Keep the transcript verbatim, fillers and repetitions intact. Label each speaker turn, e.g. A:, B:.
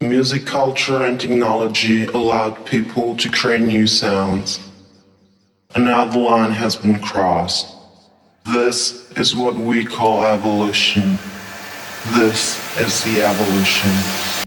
A: Music culture and technology allowed people to create new sounds. Another line has been crossed. This is what we call evolution. This is the evolution.